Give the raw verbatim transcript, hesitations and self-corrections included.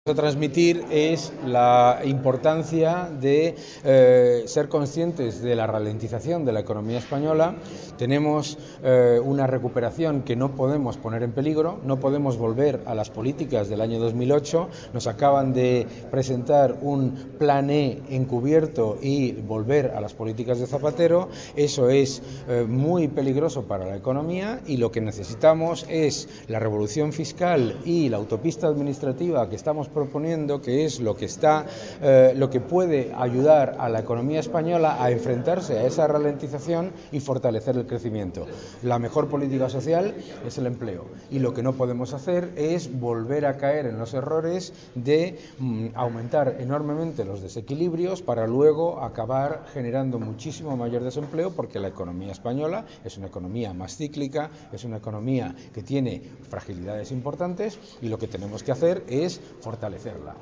A transmitir es la importancia de eh, ser conscientes de la ralentización de la economía española. Tenemos eh, una recuperación que no podemos poner en peligro, no podemos volver a las políticas del año dos mil ocho. Nos acaban de presentar un plan E encubierto y volver a las políticas de Zapatero. Eso es eh, muy peligroso para la economía, y lo que necesitamos es la revolución fiscal y la autopista administrativa que estamos proponiendo, que es lo que está, eh, lo que puede ayudar a la economía española a enfrentarse a esa ralentización y fortalecer el crecimiento. La mejor política social es el empleo, y lo que no podemos hacer es volver a caer en los errores de mm, aumentar enormemente los desequilibrios para luego acabar generando muchísimo mayor desempleo, porque la economía española es una economía más cíclica, es una economía que tiene fragilidades importantes, y lo que tenemos que hacer es fortalecerla.